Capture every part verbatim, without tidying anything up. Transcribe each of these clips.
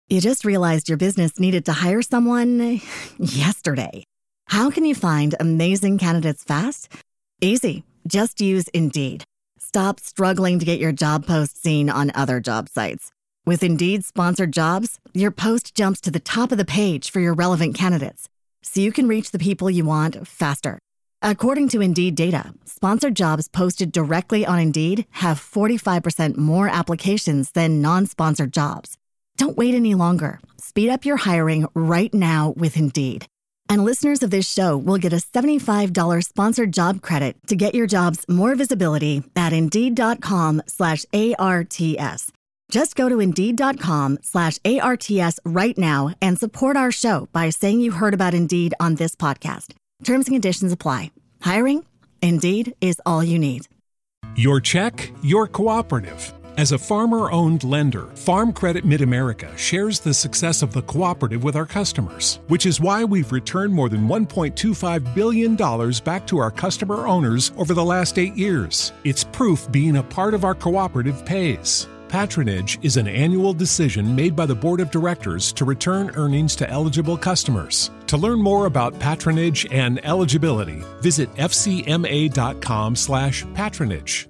You just realized your business needed to hire someone yesterday. How can you find amazing candidates fast? Easy. Just use Indeed. Stop struggling to get your job post seen on other job sites. With Indeed sponsored jobs, your post jumps to the top of the page for your relevant candidates, so you can reach the people you want faster. According to Indeed data, sponsored jobs posted directly on Indeed have forty-five percent more applications than non-sponsored jobs. Don't wait any longer. Speed up your hiring right now with Indeed. And listeners of this show will get a seventy-five dollars sponsored job credit to get your jobs more visibility at Indeed.com slash ARTS. Just go to Indeed.com slash ARTS right now and support our show by saying you heard about Indeed on this podcast. Terms and conditions apply. Hiring? Indeed is all you need. Your check, your cooperative. As a farmer-owned lender, Farm Credit Mid-America shares the success of the cooperative with our customers, which is why we've returned more than one point two five billion dollars back to our customer owners over the last eight years. It's proof being a part of our cooperative pays. Patronage is an annual decision made by the Board of Directors to return earnings to eligible customers. To learn more about patronage and eligibility, visit fcma.com slash patronage.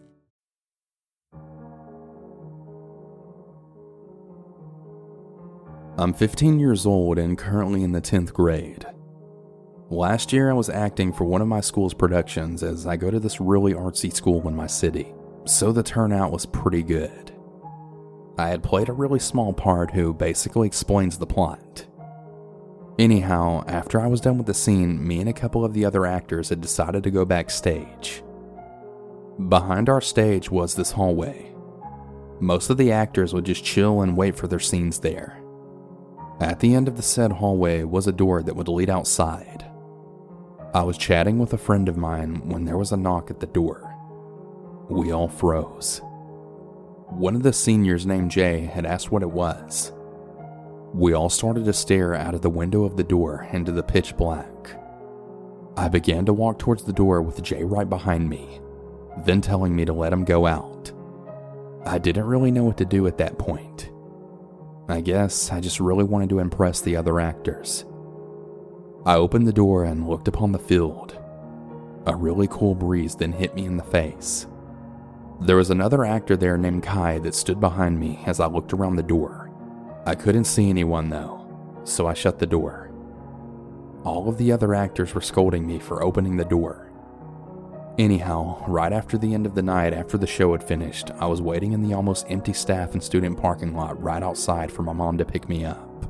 I'm fifteen years old and currently in the tenth grade. Last year I was acting for one of my school's productions as I go to this really artsy school in my city, so the turnout was pretty good. I had played a really small part who basically explains the plot. Anyhow, after I was done with the scene, me and a couple of the other actors had decided to go backstage. Behind our stage was this hallway. Most of the actors would just chill and wait for their scenes there. At the end of the said hallway was a door that would lead outside. I was chatting with a friend of mine when there was a knock at the door. We all froze. One of the seniors named Jay had asked what it was. We all started to stare out of the window of the door into the pitch black. I began to walk towards the door with Jay right behind me, then telling me to let him go out. I didn't really know what to do at that point. I guess I just really wanted to impress the other actors. I opened the door and looked upon the field. A really cool breeze then hit me in the face. There was another actor there named Kai that stood behind me as I looked around the door. I couldn't see anyone though, so I shut the door. All of the other actors were scolding me for opening the door. Anyhow, right after the end of the night, after the show had finished, I was waiting in the almost empty staff and student parking lot right outside for my mom to pick me up.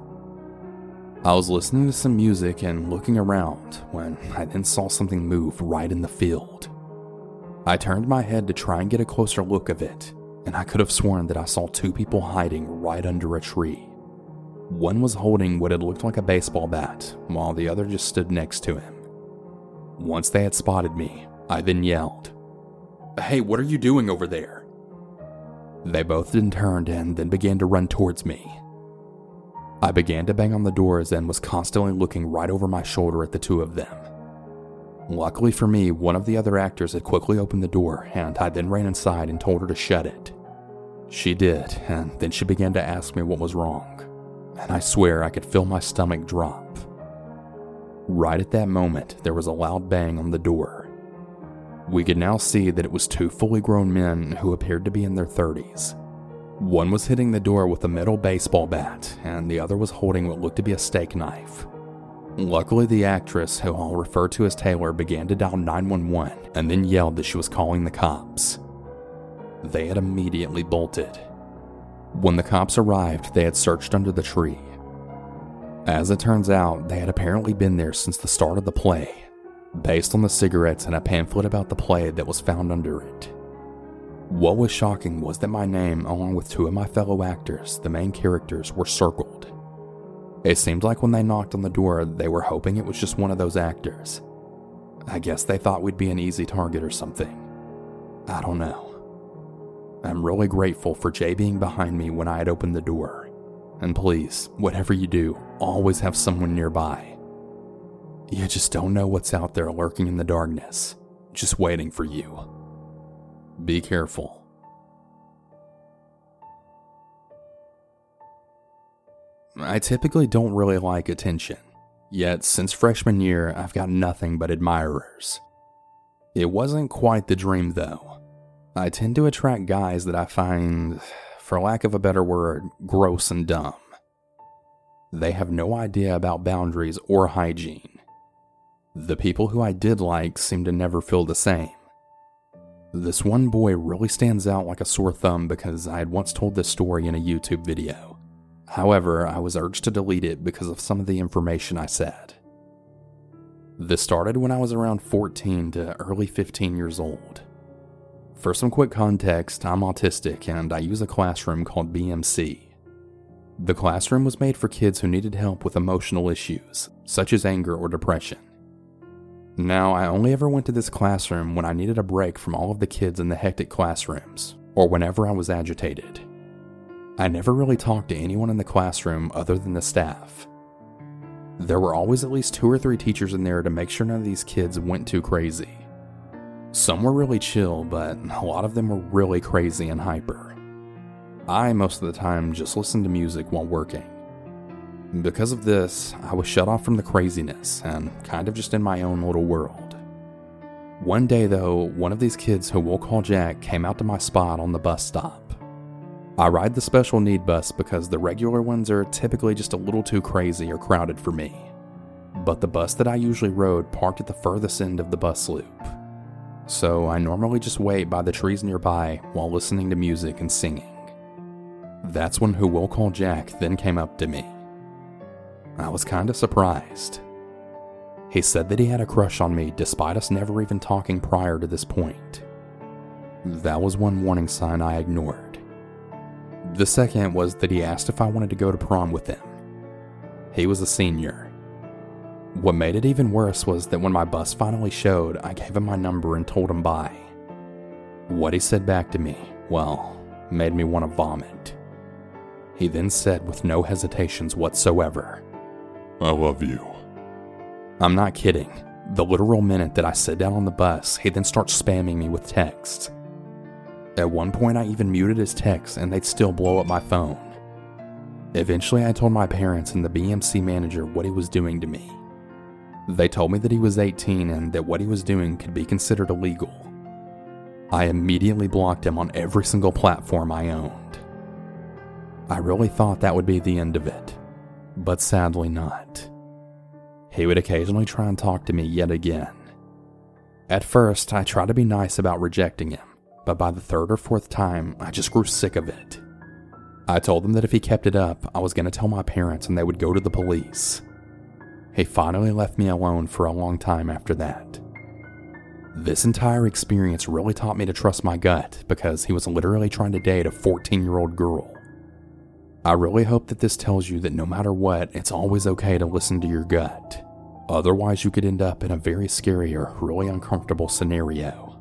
I was listening to some music and looking around when I then saw something move right in the field. I turned my head to try and get a closer look of it, and I could have sworn that I saw two people hiding right under a tree. One was holding what had looked like a baseball bat, while the other just stood next to him. Once they had spotted me, I then yelled, "Hey, what are you doing over there?" They both then turned and then began to run towards me. I began to bang on the doors and was constantly looking right over my shoulder at the two of them. Luckily for me, one of the other actors had quickly opened the door, and I then ran inside and told her to shut it. She did, and then she began to ask me what was wrong, and I swear I could feel my stomach drop. Right at that moment, there was a loud bang on the door. We could now see that it was two fully grown men who appeared to be in their thirties. One was hitting the door with a metal baseball bat, and the other was holding what looked to be a steak knife. Luckily, the actress, who I'll refer to as Taylor, began to dial nine one one and then yelled that she was calling the cops. They had immediately bolted. When the cops arrived, they had searched under the tree. As it turns out, they had apparently been there since the start of the play, based on the cigarettes and a pamphlet about the play that was found under it. What was shocking was that my name, along with two of my fellow actors, the main characters, were circled. It seemed like when they knocked on the door, they were hoping it was just one of those actors. I guess they thought we'd be an easy target or something. I don't know. I'm really grateful for Jay being behind me when I had opened the door. And please, whatever you do, always have someone nearby. You just don't know what's out there lurking in the darkness, just waiting for you. Be careful. I typically don't really like attention, yet since freshman year, I've got nothing but admirers. It wasn't quite the dream though. I tend to attract guys that I find, for lack of a better word, gross and dumb. They have no idea about boundaries or hygiene. The people who I did like seem to never feel the same. This one boy really stands out like a sore thumb because I had once told this story in a YouTube video. However, I was urged to delete it because of some of the information I said. This started when I was around fourteen to early fifteen years old. For some quick context, I'm autistic and I use a classroom called B M C. The classroom was made for kids who needed help with emotional issues, such as anger or depression. Now, I only ever went to this classroom when I needed a break from all of the kids in the hectic classrooms, or whenever I was agitated. I never really talked to anyone in the classroom other than the staff. There were always at least two or three teachers in there to make sure none of these kids went too crazy. Some were really chill, but a lot of them were really crazy and hyper. I, most of the time, just listened to music while working. Because of this, I was shut off from the craziness and kind of just in my own little world. One day though, one of these kids who we'll call Jack came out to my spot on the bus stop. I ride the special need bus because the regular ones are typically just a little too crazy or crowded for me. But the bus that I usually rode parked at the furthest end of the bus loop. So I normally just wait by the trees nearby while listening to music and singing. That's when who we'll call Jack then came up to me. I was kinda surprised. He said that he had a crush on me despite us never even talking prior to this point. That was one warning sign I ignored. The second was that he asked if I wanted to go to prom with him. He was a senior. What made it even worse was that when my bus finally showed, I gave him my number and told him bye. What he said back to me, well, made me want to vomit. He then said with no hesitations whatsoever, "I love you." I'm not kidding. The literal minute that I sit down on the bus, he then starts spamming me with texts. At one point I even muted his texts and they'd still blow up my phone. Eventually I told my parents and the B M C manager what he was doing to me. They told me that he was eighteen and that what he was doing could be considered illegal. I immediately blocked him on every single platform I owned. I really thought that would be the end of it, but sadly not. He would occasionally try and talk to me yet again. At first, I tried to be nice about rejecting him, but by the third or fourth time, I just grew sick of it. I told him that if he kept it up, I was going to tell my parents and they would go to the police. He finally left me alone for a long time after that. This entire experience really taught me to trust my gut because he was literally trying to date a fourteen-year-old girl. I really hope that this tells you that no matter what, it's always okay to listen to your gut. Otherwise, you could end up in a very scary or really uncomfortable scenario.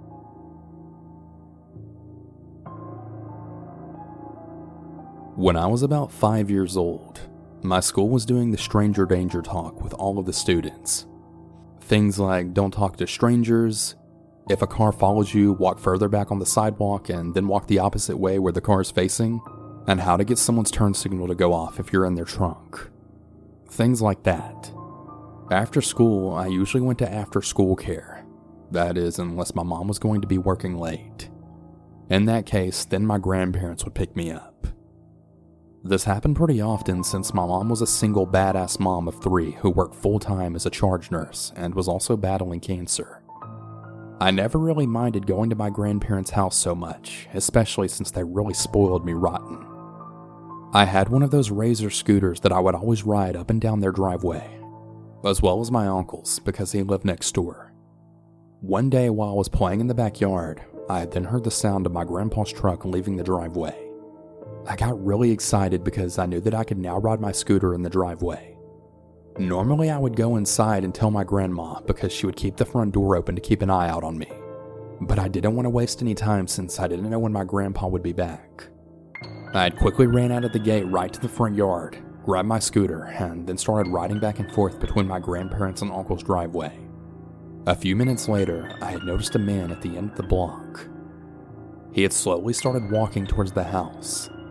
When I was about five years old, my school was doing the stranger danger talk with all of the students. Things like don't talk to strangers, if a car follows you, walk further back on the sidewalk and then walk the opposite way where the car is facing, and how to get someone's turn signal to go off if you're in their trunk. Things like that. After school, I usually went to after school care. That is, unless my mom was going to be working late. In that case, then my grandparents would pick me up. This happened pretty often since my mom was a single badass mom of three who worked full-time as a charge nurse and was also battling cancer. I never really minded going to my grandparents' house so much, especially since they really spoiled me rotten. I had one of those Razor scooters that I would always ride up and down their driveway, as well as my uncle's because he lived next door. One day while I was playing in the backyard, I had then heard the sound of my grandpa's truck leaving the driveway. I got really excited because I knew that I could now ride my scooter in the driveway. Normally I would go inside and tell my grandma because she would keep the front door open to keep an eye out on me. But I didn't want to waste any time since I didn't know when my grandpa would be back. I had quickly ran out of the gate right to the front yard, grabbed my scooter, and then started riding back and forth between my grandparents' and uncle's driveway. A few minutes later, I had noticed a man at the end of the block. He had slowly started walking towards the house.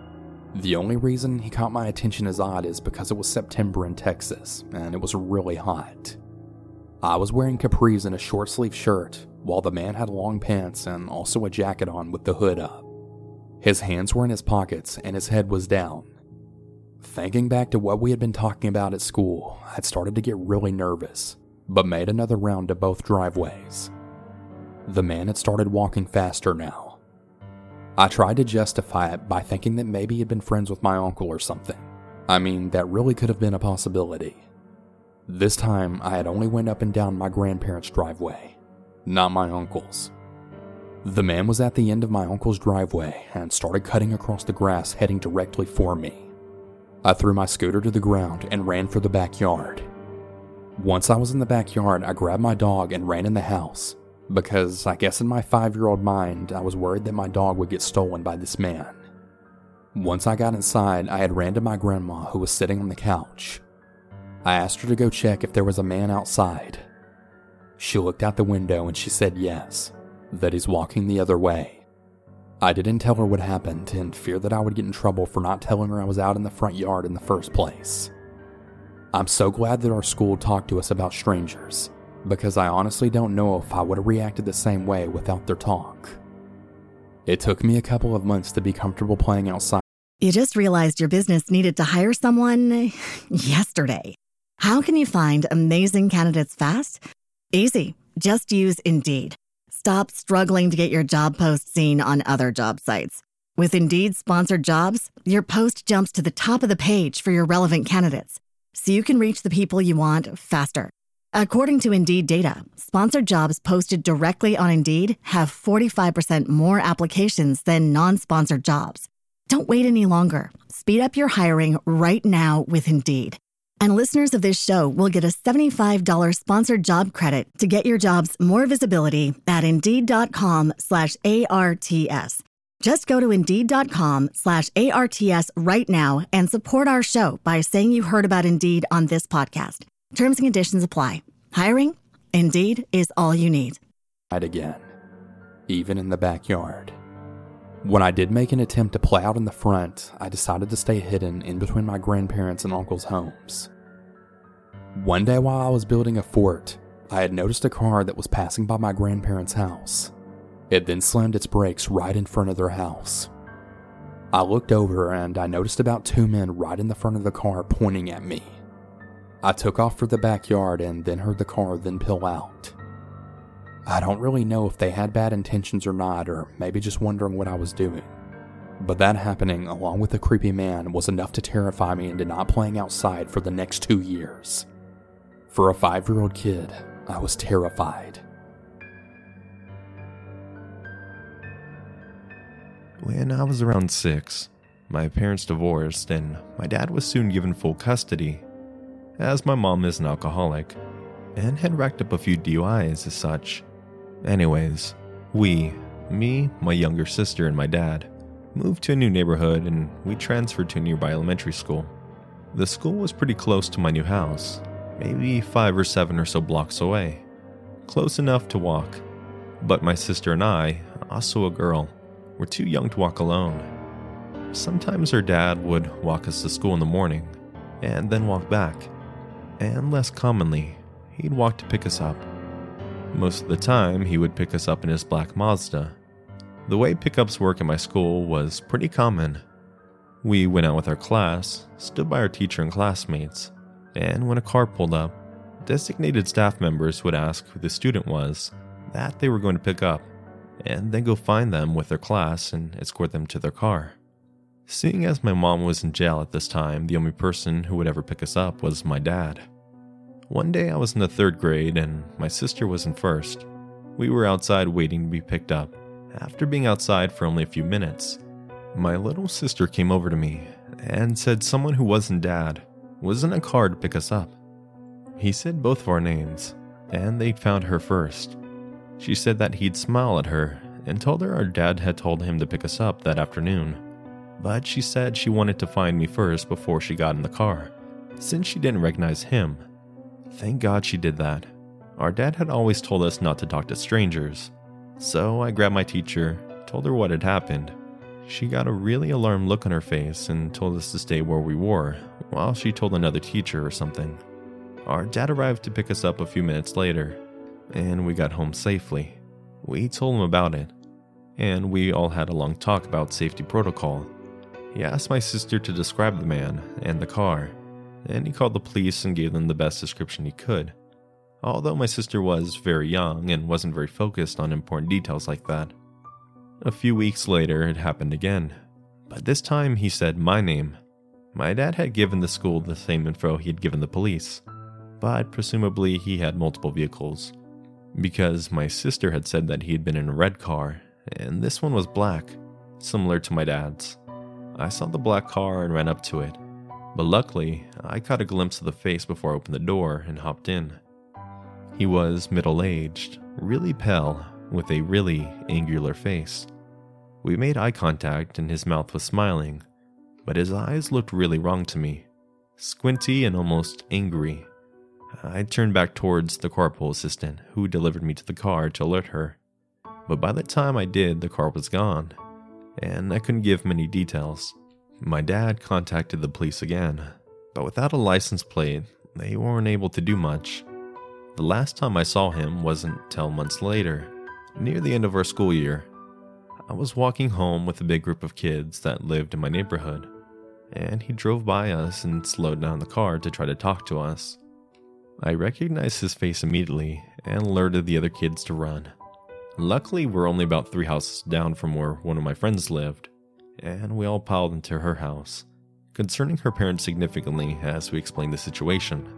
The only reason he caught my attention as odd is because it was September in Texas, and it was really hot. I was wearing capris and a short-sleeved shirt, while the man had long pants and also a jacket on with the hood up. His hands were in his pockets and his head was down. Thinking back to what we had been talking about at school, I'd started to get really nervous, but made another round to both driveways. The man had started walking faster now. I tried to justify it by thinking that maybe he'd been friends with my uncle or something. I mean, that really could have been a possibility. This time, I had only went up and down my grandparents' driveway, not my uncle's. The man was at the end of my uncle's driveway and started cutting across the grass heading directly for me. I threw my scooter to the ground and ran for the backyard. Once I was in the backyard, I grabbed my dog and ran in the house, because I guess in my five-year-old mind, I was worried that my dog would get stolen by this man. Once I got inside, I had ran to my grandma who was sitting on the couch. I asked her to go check if there was a man outside. She looked out the window and she said yes, that he's walking the other way. I didn't tell her what happened in fear that I would get in trouble for not telling her I was out in the front yard in the first place. I'm so glad that our school talked to us about strangers, because I honestly don't know if I would have reacted the same way without their talk. It took me a couple of months to be comfortable playing outside. You just realized your business needed to hire someone yesterday. How can you find amazing candidates fast? Easy. Just use Indeed. Stop struggling to get your job post seen on other job sites. With Indeed sponsored jobs, your post jumps to the top of the page for your relevant candidates, so you can reach the people you want faster. According to Indeed data, sponsored jobs posted directly on Indeed have forty-five percent more applications than non-sponsored jobs. Don't wait any longer. Speed up your hiring right now with Indeed. And listeners of this show will get a seventy-five dollars sponsored job credit to get your jobs more visibility at Indeed.com slash ARTS. Just go to Indeed.com slash ARTS right now and support our show by saying you heard about Indeed on this podcast. Terms and conditions apply. Hiring? Indeed is all you need. Again, even in the backyard. When I did make an attempt to play out in the front, I decided to stay hidden in between my grandparents' and uncle's homes. One day while I was building a fort, I had noticed a car that was passing by my grandparents' house. It then slammed its brakes right in front of their house. I looked over and I noticed about two men right in the front of the car pointing at me. I took off for the backyard and then heard the car then pull out. I don't really know if they had bad intentions or not, or maybe just wondering what I was doing. But that happening, along with the creepy man, was enough to terrify me into not playing outside for the next two years. For a five-year-old kid, I was terrified. When I was around six, my parents divorced and my dad was soon given full custody, as my mom is an alcoholic and had racked up a few D U Is as such. Anyways, we, me, my younger sister, and my dad, moved to a new neighborhood and we transferred to a nearby elementary school. The school was pretty close to my new house, maybe five or seven or so blocks away. Close enough to walk. But my sister and I, also a girl, were too young to walk alone. Sometimes her dad would walk us to school in the morning and then walk back. And less commonly, he'd walk to pick us up. Most of the time, he would pick us up in his black Mazda. The way pickups work at my school was pretty common. We went out with our class, stood by our teacher and classmates, and when a car pulled up, designated staff members would ask who the student was that they were going to pick up, and then go find them with their class and escort them to their car. Seeing as my mom was in jail at this time, the only person who would ever pick us up was my dad. One day I was in the third grade and my sister was in first. We were outside waiting to be picked up. After being outside for only a few minutes, my little sister came over to me and said someone who wasn't dad was in a car to pick us up. He said both of our names, and they'd found her first. She said that he'd smile at her and told her our dad had told him to pick us up that afternoon. But she said she wanted to find me first before she got in the car, since she didn't recognize him. Thank God she did that. Our dad had always told us not to talk to strangers. So I grabbed my teacher, told her what had happened. She got a really alarmed look on her face and told us to stay where we were, while she told another teacher or something. Our dad arrived to pick us up a few minutes later, and we got home safely. We told him about it, and we all had a long talk about safety protocol. He asked my sister to describe the man and the car, and he called the police and gave them the best description he could. Although my sister was very young and wasn't very focused on important details like that. A few weeks later, it happened again, but this time he said my name. My dad had given the school the same info he had given the police, but presumably he had multiple vehicles, because my sister had said that he had been in a red car, and this one was black, similar to my dad's. I saw the black car and ran up to it, but luckily, I caught a glimpse of the face before I opened the door and hopped in. He was middle-aged, really pale, with a really angular face. We made eye contact and his mouth was smiling, but his eyes looked really wrong to me, squinty and almost angry. I turned back towards the carpool assistant who delivered me to the car to alert her, but by the time I did, the car was gone, and I couldn't give many details. My dad contacted the police again, but without a license plate, they weren't able to do much. The last time I saw him wasn't till months later, near the end of our school year. I was walking home with a big group of kids that lived in my neighborhood, and he drove by us and slowed down the car to try to talk to us. I recognized his face immediately and alerted the other kids to run. Luckily, we're only about three houses down from where one of my friends lived, and we all piled into her house, concerning her parents significantly as we explained the situation.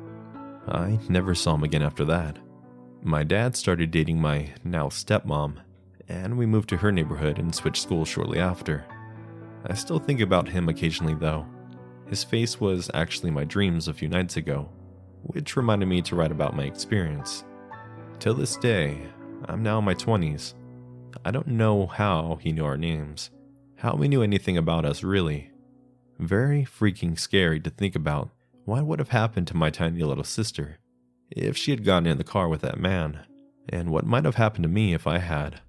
I never saw him again after that. My dad started dating my now stepmom, and we moved to her neighborhood and switched schools shortly after. I still think about him occasionally though. His face was actually my dreams a few nights ago, which reminded me to write about my experience. Till this day, I'm now in my twenties. I don't know how he knew our names, how he knew anything about us really. Very freaking scary to think about what would have happened to my tiny little sister if she had gotten in the car with that man, and what might have happened to me if I had.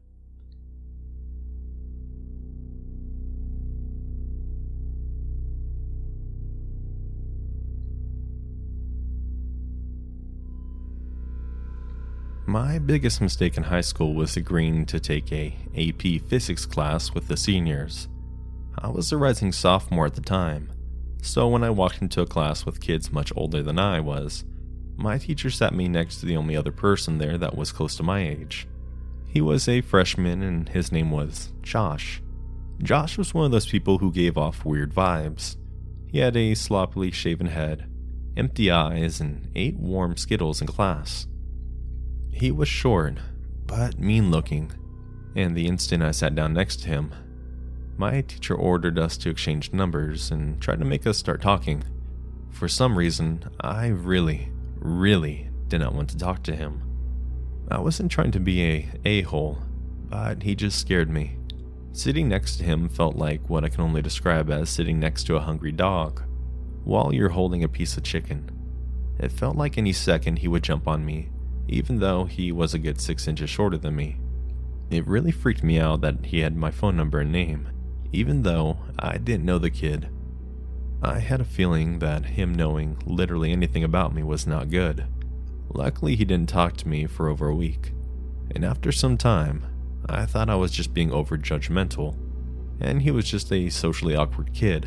My biggest mistake in high school was agreeing to take a A P physics class with the seniors. I was a rising sophomore at the time, so when I walked into a class with kids much older than I was, my teacher sat me next to the only other person there that was close to my age. He was a freshman and his name was Josh. Josh was one of those people who gave off weird vibes. He had a sloppily shaven head, empty eyes, and ate warm Skittles in class. He was short, but mean-looking, and the instant I sat down next to him, my teacher ordered us to exchange numbers and tried to make us start talking. For some reason, I really, really did not want to talk to him. I wasn't trying to be a a-hole, but he just scared me. Sitting next to him felt like what I can only describe as sitting next to a hungry dog, while you're holding a piece of chicken. It felt like any second he would jump on me, even though he was a good six inches shorter than me. It really freaked me out that he had my phone number and name, even though I didn't know the kid. I had a feeling that him knowing literally anything about me was not good. Luckily, he didn't talk to me for over a week, and after some time, I thought I was just being over-judgmental, and he was just a socially awkward kid.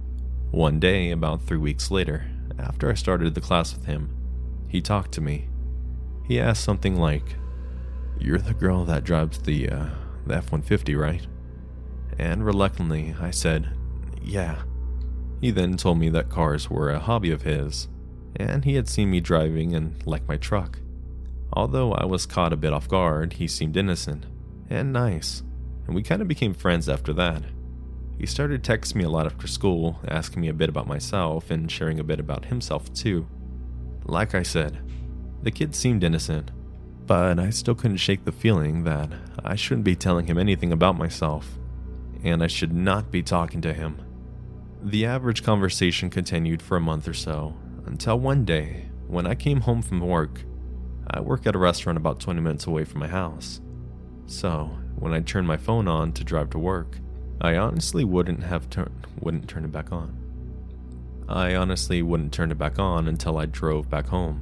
One day, about three weeks later, after I started the class with him, he talked to me. He asked something like, "You're the girl that drives the, uh, the F one fifty, right?" And reluctantly, I said, "Yeah." He then told me that cars were a hobby of his, and he had seen me driving and liked my truck. Although I was caught a bit off guard, he seemed innocent and nice, and we kind of became friends after that. He started texting me a lot after school, asking me a bit about myself and sharing a bit about himself too. Like I said, the kid seemed innocent, but I still couldn't shake the feeling that I shouldn't be telling him anything about myself, and I should not be talking to him. The average conversation continued for a month or so, until one day, when I came home from work. I work at a restaurant about twenty minutes away from my house. So, when I turned my phone on to drive to work, I honestly wouldn't have turned wouldn't turn it back on. I honestly wouldn't turn it back on until I drove back home,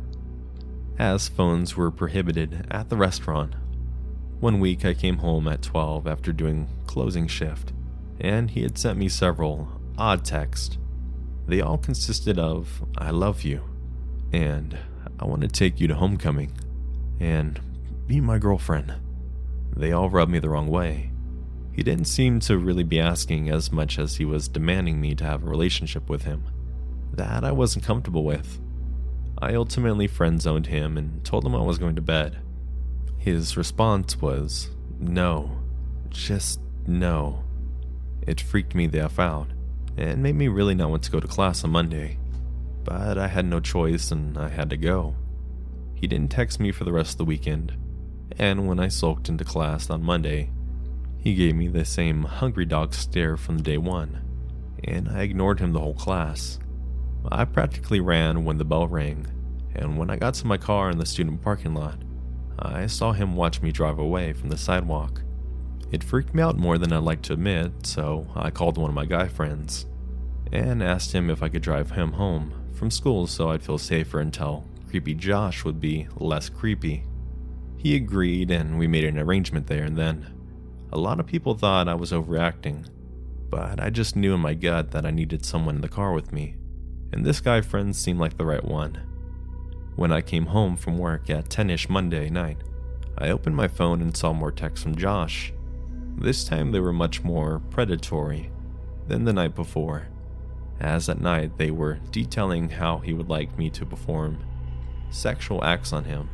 as phones were prohibited at the restaurant. One week I came home at twelve after doing closing shift, and he had sent me several odd texts. They all consisted of, "I love you," and "I want to take you to homecoming," and "Be my girlfriend." They all rubbed me the wrong way. He didn't seem to really be asking as much as he was demanding me to have a relationship with him. That I wasn't comfortable with. I ultimately friend-zoned him and told him I was going to bed. His response was, "No. Just no." It freaked me the F out, and made me really not want to go to class on Monday. But I had no choice and I had to go. He didn't text me for the rest of the weekend, and when I sulked into class on Monday, he gave me the same hungry dog stare from day one, and I ignored him the whole class. I practically ran when the bell rang, and when I got to my car in the student parking lot, I saw him watch me drive away from the sidewalk. It freaked me out more than I'd like to admit, so I called one of my guy friends and asked him if I could drive him home from school so I'd feel safer until creepy Josh would be less creepy. He agreed and we made an arrangement there and then. A lot of people thought I was overacting, but I just knew in my gut that I needed someone in the car with me, and this guy friend seemed like the right one. When I came home from work at ten-ish Monday night, I opened my phone and saw more texts from Josh. This time they were much more predatory than the night before, as at night they were detailing how he would like me to perform sexual acts on him.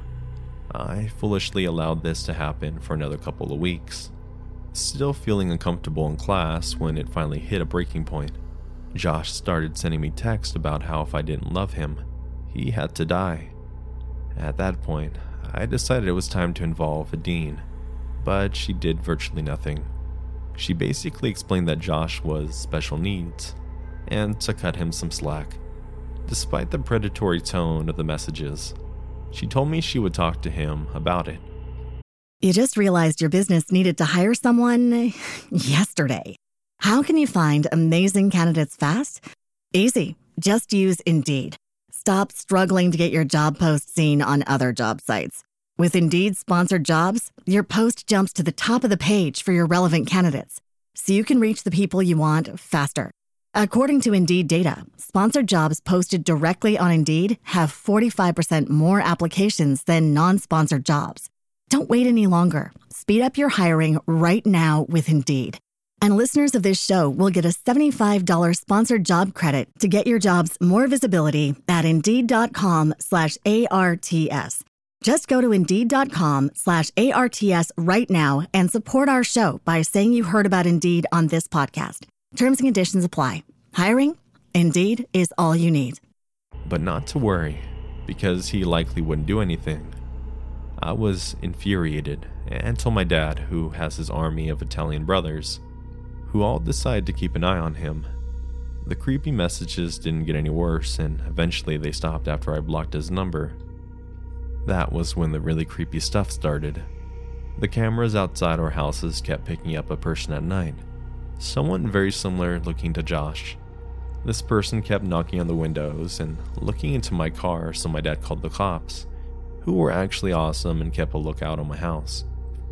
I foolishly allowed this to happen for another couple of weeks, still feeling uncomfortable in class when it finally hit a breaking point. Josh started sending me texts about how if I didn't love him, he had to die. At that point, I decided it was time to involve Adine, but she did virtually nothing. She basically explained that Josh was special needs, and to cut him some slack. Despite the predatory tone of the messages, she told me she would talk to him about it. You just realized your business needed to hire someone yesterday. How can you find amazing candidates fast? Easy. Just use Indeed. Stop struggling to get your job post seen on other job sites. With Indeed sponsored jobs, your post jumps to the top of the page for your relevant candidates, so you can reach the people you want faster. According to Indeed data, sponsored jobs posted directly on Indeed have forty-five percent more applications than non-sponsored jobs. Don't wait any longer. Speed up your hiring right now with Indeed. And listeners of this show will get a seventy-five dollars sponsored job credit to get your jobs more visibility at Indeed.com slash ARTS. Just go to Indeed.com slash ARTS right now and support our show by saying you heard about Indeed on this podcast. Terms and conditions apply. Hiring? Indeed is all you need. But not to worry, because he likely wouldn't do anything. I was infuriated and told my dad, who has his army of Italian brothers, who all decided to keep an eye on him. The creepy messages didn't get any worse, and eventually they stopped after I blocked his number. That was when the really creepy stuff started. The cameras outside our houses kept picking up a person at night, someone very similar looking to Josh. This person kept knocking on the windows and looking into my car, so my dad called the cops, who were actually awesome and kept a lookout on my house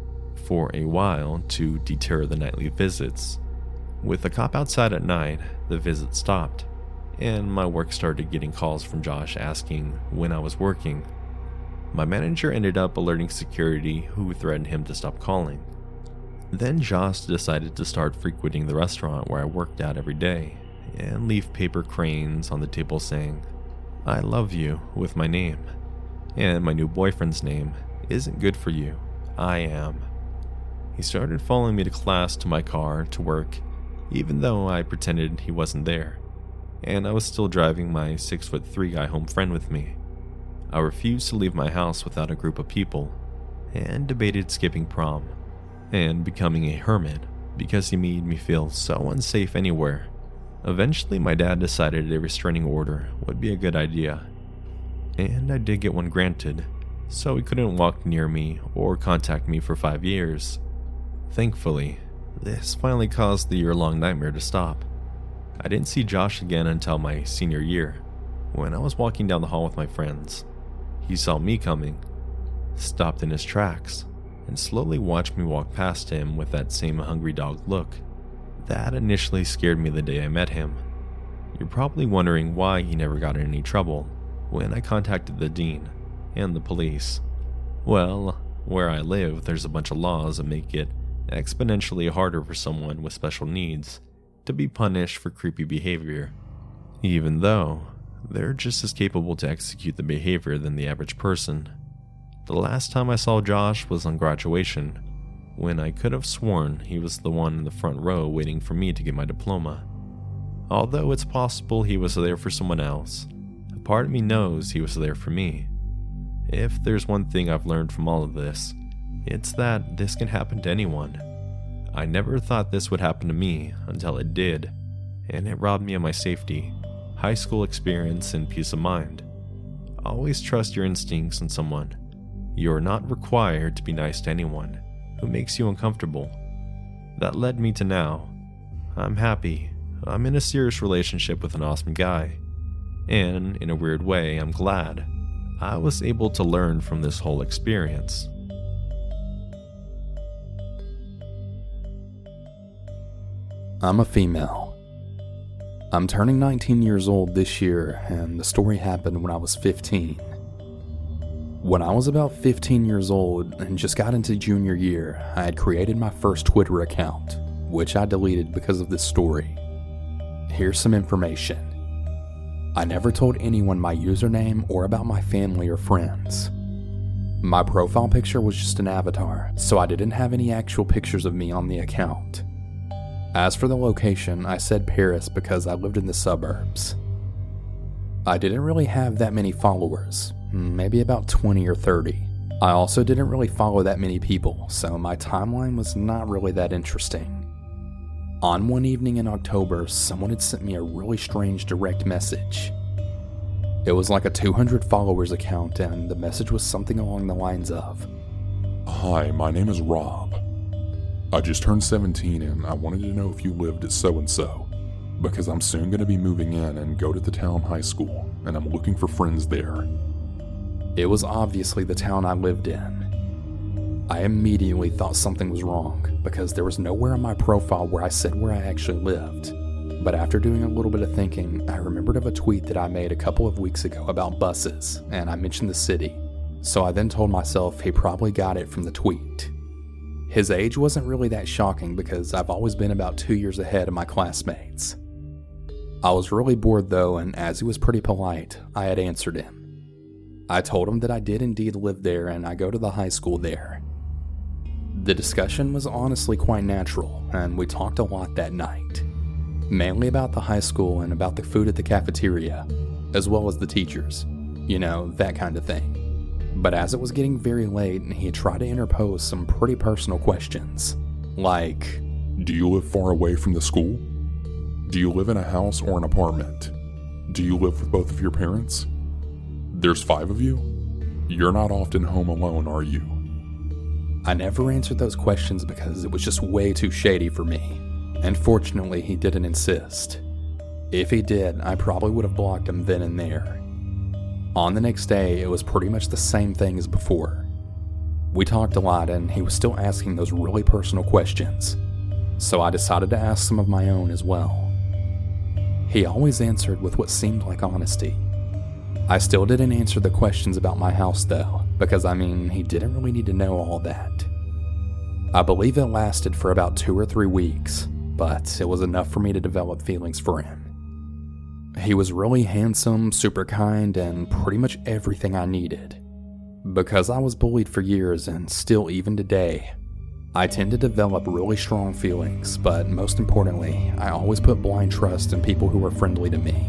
for a while to deter the nightly visits. With the cop outside at night, the visit stopped, and my work started getting calls from Josh asking when I was working. My manager ended up alerting security, who threatened him to stop calling. Then Josh decided to start frequenting the restaurant where I worked at every day and leave paper cranes on the table saying, "I love you," with my name. And my new boyfriend's name isn't good for you. I am. He started following me to class, to my car, to work, even though I pretended he wasn't there, and I was still driving my six foot three guy home friend with me. I refused to leave my house without a group of people, and debated skipping prom, and becoming a hermit because he made me feel so unsafe anywhere. Eventually my dad decided a restraining order would be a good idea, and I did get one granted, so he couldn't walk near me or contact me for five years. Thankfully, This finally caused the year-long nightmare to stop. I didn't see Josh again until my senior year, when I was walking down the hall with my friends. He saw me coming, stopped in his tracks, and slowly watched me walk past him with that same hungry dog look. That initially scared me the day I met him. You're probably wondering why he never got in any trouble when I contacted the dean and the police. Well, where I live, there's a bunch of laws that make it exponentially harder for someone with special needs to be punished for creepy behavior, even though they're just as capable to execute the behavior than the average person. The last time I saw Josh was on graduation, when I could have sworn he was the one in the front row waiting for me to get my diploma. Although it's possible he was there for someone else, a part of me knows he was there for me. If there's one thing I've learned from all of this, it's that this can happen to anyone. I never thought this would happen to me until it did, and it robbed me of my safety, high school experience, and peace of mind. Always trust your instincts in someone. You are not required to be nice to anyone who makes you uncomfortable. That led me to now. I'm happy. I'm in a serious relationship with an awesome guy. And in a weird way, I'm glad I was able to learn from this whole experience. I'm a female. I'm turning nineteen years old this year, and the story happened when I was fifteen. When I was about fifteen years old and just got into junior year, I had created my first Twitter account, which I deleted because of this story. Here's some information. I never told anyone my username or about my family or friends. My profile picture was just an avatar, so I didn't have any actual pictures of me on the account. As for the location, I said Paris because I lived in the suburbs. I didn't really have that many followers, maybe about twenty or thirty. I also didn't really follow that many people, so my timeline was not really that interesting. On one evening in October, someone had sent me a really strange direct message. It was like a two hundred followers account, and the message was something along the lines of, "Hi, my name is Rob. I just turned seventeen and I wanted to know if you lived at so-and-so, because I'm soon going to be moving in and go to the town high school, and I'm looking for friends there." It was obviously the town I lived in. I immediately thought something was wrong, because there was nowhere on my profile where I said where I actually lived. But after doing a little bit of thinking, I remembered of a tweet that I made a couple of weeks ago about buses, and I mentioned the city. So I then told myself he probably got it from the tweet. His age wasn't really that shocking because I've always been about two years ahead of my classmates. I was really bored though, and as he was pretty polite, I had answered him. I told him that I did indeed live there and I go to the high school there. The discussion was honestly quite natural, and we talked a lot that night. Mainly about the high school and about the food at the cafeteria, as well as the teachers. You know, that kind of thing. But as it was getting very late, he tried to interpose some pretty personal questions. Like, "Do you live far away from the school? Do you live in a house or an apartment? Do you live with both of your parents? There's five of you? You're not often home alone, are you?" I never answered those questions because it was just way too shady for me. And fortunately, he didn't insist. If he did, I probably would have blocked him then and there. On the next day, it was pretty much the same thing as before. We talked a lot and he was still asking those really personal questions, so I decided to ask some of my own as well. He always answered with what seemed like honesty. I still didn't answer the questions about my house though, because I mean, he didn't really need to know all that. I believe it lasted for about two or three weeks, but it was enough for me to develop feelings for him. He was really handsome, super kind, and pretty much everything I needed. Because I was bullied for years and still even today, I tend to develop really strong feelings, but most importantly, I always put blind trust in people who are friendly to me.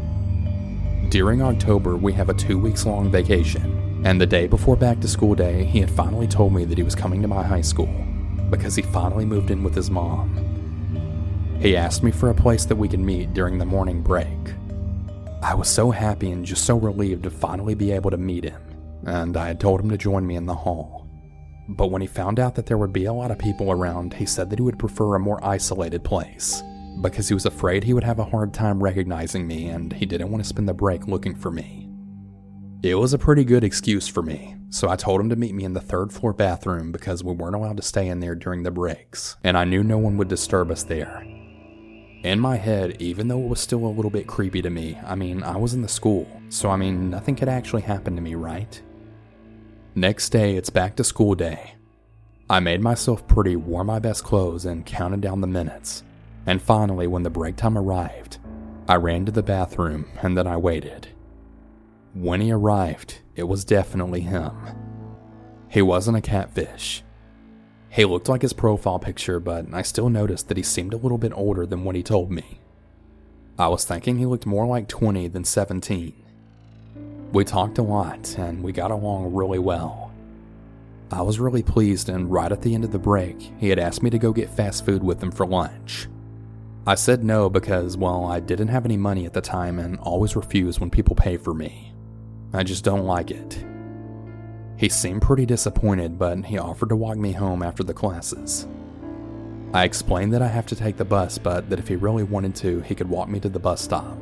During October, we have a two weeks long vacation, and the day before back to school day, he had finally told me that he was coming to my high school, because he finally moved in with his mom. He asked me for a place that we could meet during the morning break. I was so happy and just so relieved to finally be able to meet him, and I had told him to join me in the hall. but when he found out that there would be a lot of people around, he said that he would prefer a more isolated place, because he was afraid he would have a hard time recognizing me and he didn't want to spend the break looking for me. It was a pretty good excuse for me, so I told him to meet me in the third floor bathroom because we weren't allowed to stay in there during the breaks, and I knew no one would disturb us there. In my head, even though it was still a little bit creepy to me, I mean, I was in the school, so I mean, nothing could actually happen to me, right? Next day, it's back to school day. I made myself pretty, wore my best clothes, and counted down the minutes. And finally, when the break time arrived, I ran to the bathroom, and then I waited. When he arrived, it was definitely him. He wasn't a catfish. He looked like his profile picture, but I still noticed that he seemed a little bit older than what he told me. I was thinking he looked more like twenty than seventeen. We talked a lot, and we got along really well. I was really pleased, and right at the end of the break, he had asked me to go get fast food with him for lunch. I said no because, well, I didn't have any money at the time and always refuse when people pay for me. I just don't like it. He seemed pretty disappointed, but he offered to walk me home after the classes. I explained that I have to take the bus, but that if he really wanted to, he could walk me to the bus stop.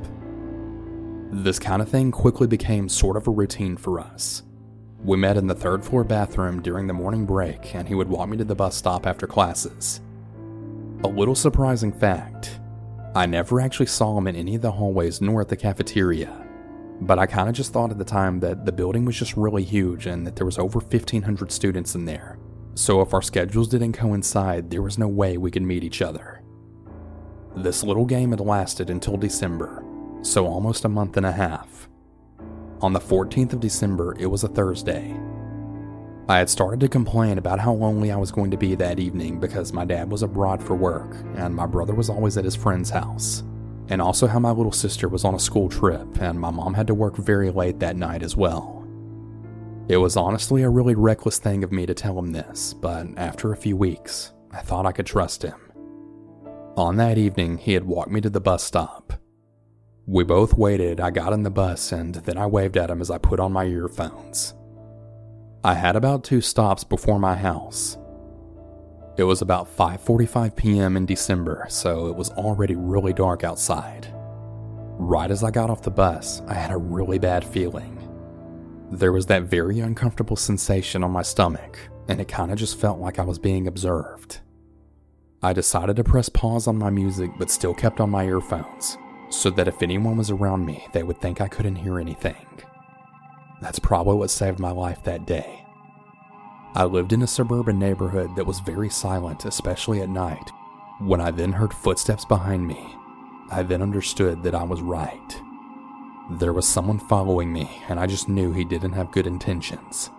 This kind of thing quickly became sort of a routine for us. We met in the third floor bathroom during the morning break, and he would walk me to the bus stop after classes. A little surprising fact, I never actually saw him in any of the hallways nor at the cafeteria. But I kind of just thought at the time that the building was just really huge and that there was over fifteen hundred students in there. So if our schedules didn't coincide, there was no way we could meet each other. This little game had lasted until December, so almost a month and a half. On the fourteenth of December, it was a Thursday. I had started to complain about how lonely I was going to be that evening because my dad was abroad for work and my brother was always at his friend's house. And also how my little sister was on a school trip, and my mom had to work very late that night as well. It was honestly a really reckless thing of me to tell him this, but after a few weeks, I thought I could trust him. On that evening, he had walked me to the bus stop. We both waited, I got in the bus, and then I waved at him as I put on my earphones. I had about two stops before my house. It was about five forty-five p.m. in December, so it was already really dark outside. Right as I got off the bus, I had a really bad feeling. There was that very uncomfortable sensation on my stomach, and it kind of just felt like I was being observed. I decided to press pause on my music but still kept on my earphones, so that if anyone was around me, they would think I couldn't hear anything. That's probably what saved my life that day. I lived in a suburban neighborhood that was very silent, especially at night. When I then heard footsteps behind me, I then understood that I was right. There was someone following me, and I just knew he didn't have good intentions.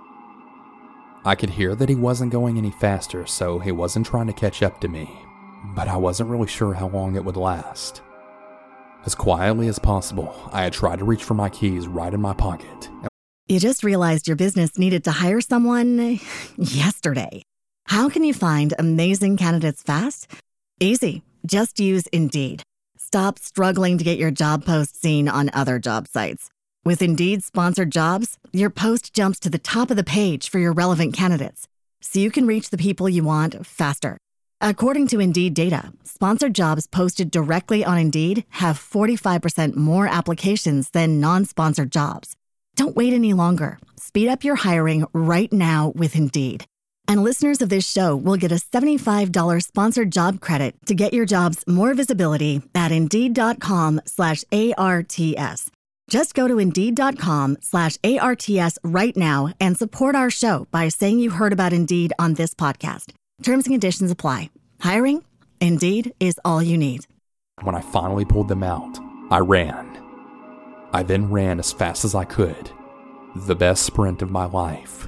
I could hear that he wasn't going any faster, so he wasn't trying to catch up to me, but I wasn't really sure how long it would last. As quietly as possible, I had tried to reach for my keys right in my pocket. You just realized your business needed to hire someone yesterday. How can you find amazing candidates fast? Easy. Just use Indeed. Stop struggling to get your job post seen on other job sites. With Indeed sponsored jobs, your post jumps to the top of the page for your relevant candidates, so you can reach the people you want faster. According to Indeed data, sponsored jobs posted directly on Indeed have forty-five percent more applications than non-sponsored jobs. Don't wait any longer. Speed up your hiring right now with Indeed. And listeners of this show will get a seventy-five dollars sponsored job credit to get your jobs more visibility at Indeed.com slash ARTS. Just go to Indeed.com slash ARTS right now and support our show by saying you heard about Indeed on this podcast. Terms and conditions apply. Hiring? Indeed is all you need. When I finally pulled them out, I ran. I then ran as fast as I could. The best sprint of my life.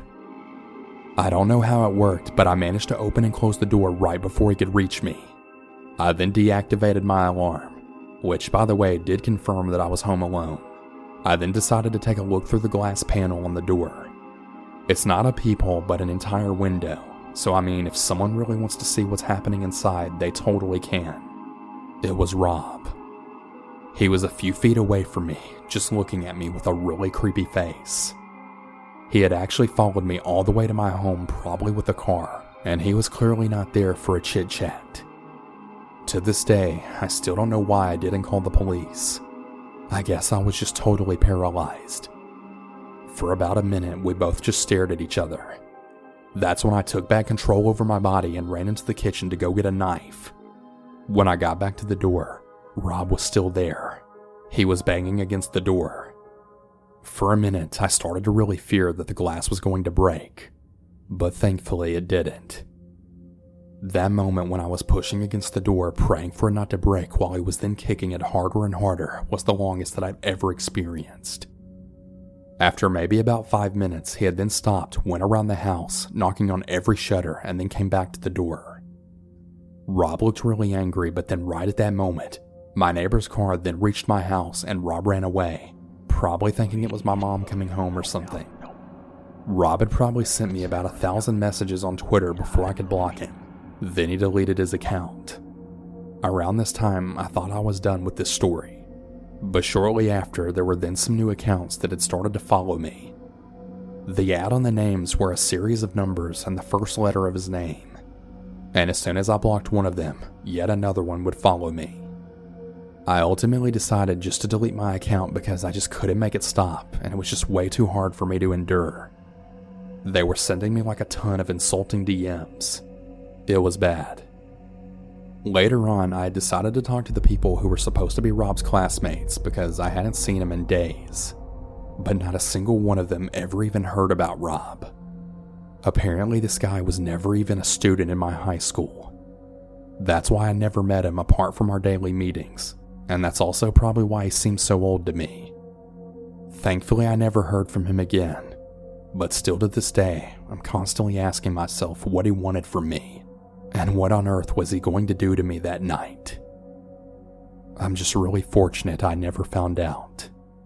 I don't know how it worked, but I managed to open and close the door right before he could reach me. I then deactivated my alarm, which, by the way, did confirm that I was home alone. I then decided to take a look through the glass panel on the door. It's not a peephole, but an entire window, so I mean, if someone really wants to see what's happening inside, they totally can. It was Rob. He was a few feet away from me, just looking at me with a really creepy face. He had actually followed me all the way to my home, probably with a car, and he was clearly not there for a chit-chat. To this day, I still don't know why I didn't call the police. I guess I was just totally paralyzed. For about a minute, we both just stared at each other. That's when I took back control over my body and ran into the kitchen to go get a knife. When I got back to the door, Rob was still there. He was banging against the door. For a minute, I started to really fear that the glass was going to break, but thankfully it didn't. That moment when I was pushing against the door, praying for it not to break while he was then kicking it harder and harder, was the longest that I've ever experienced. After maybe about five minutes, he had then stopped, went around the house, knocking on every shutter, and then came back to the door. Rob looked really angry, but then right at that moment, my neighbor's car then reached my house and Rob ran away, probably thinking it was my mom coming home or something. Rob had probably sent me about a thousand messages on Twitter before I could block him. Then he deleted his account. Around this time, I thought I was done with this story. But shortly after, there were then some new accounts that had started to follow me. The ad on the names were a series of numbers and the first letter of his name. And as soon as I blocked one of them, yet another one would follow me. I ultimately decided just to delete my account because I just couldn't make it stop, and it was just way too hard for me to endure. They were sending me like a ton of insulting D Ms. It was bad. Later on, I had decided to talk to the people who were supposed to be Rob's classmates because I hadn't seen him in days, but not a single one of them ever even heard about Rob. Apparently, this guy was never even a student in my high school. That's why I never met him apart from our daily meetings, and that's also probably why he seemed so old to me. Thankfully, I never heard from him again, but still to this day, I'm constantly asking myself what he wanted from me. And what on earth was he going to do to me that night? I'm just really fortunate I never found out.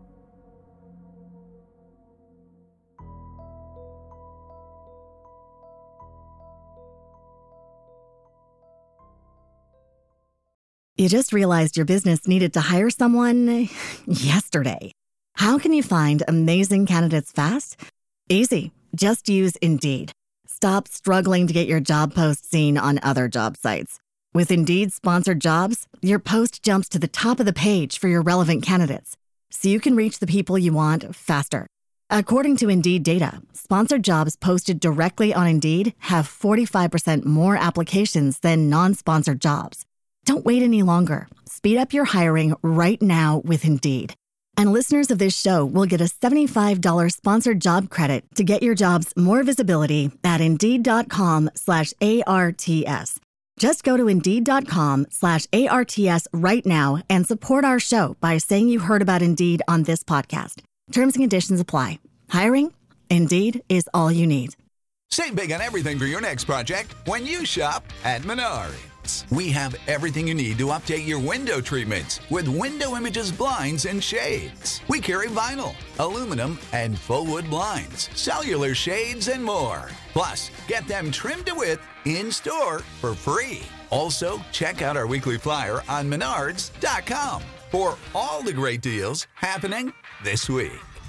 You just realized your business needed to hire someone yesterday. How can you find amazing candidates fast? Easy. Just use Indeed. Stop struggling to get your job post seen on other job sites. With Indeed sponsored jobs, your post jumps to the top of the page for your relevant candidates, so you can reach the people you want faster. According to Indeed data, sponsored jobs posted directly on Indeed have forty-five percent more applications than non-sponsored jobs. Don't wait any longer. Speed up your hiring right now with Indeed. And listeners of this show will get a seventy-five dollars sponsored job credit to get your jobs more visibility at Indeed.com slash ARTS. Just go to Indeed.com slash ARTS right now and support our show by saying you heard about Indeed on this podcast. Terms and conditions apply. Hiring? Indeed is all you need. Save big on everything for your next project when you shop at Menards. We have everything you need to update your window treatments with Window Images blinds and shades. We carry vinyl, aluminum, and faux wood blinds, cellular shades, and more. Plus, get them trimmed to width in-store for free. Also, check out our weekly flyer on Menards dot com for all the great deals happening this week.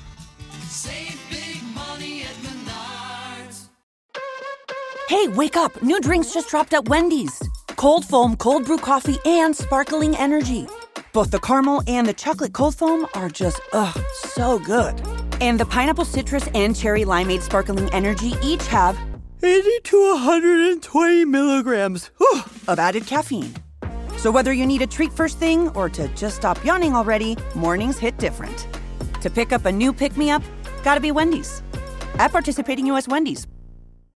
Save big money at Menards. Hey, wake up! New drinks just dropped at Wendy's. Cold foam, cold brew coffee, and sparkling energy. Both the caramel and the chocolate cold foam are just, ugh, so good. And the pineapple citrus and cherry limeade sparkling energy each have eighty to one hundred twenty milligrams whew, of added caffeine. So whether you need a treat first thing or to just stop yawning already, mornings hit different. To pick up a new pick-me-up, gotta be Wendy's. At participating U S Wendy's.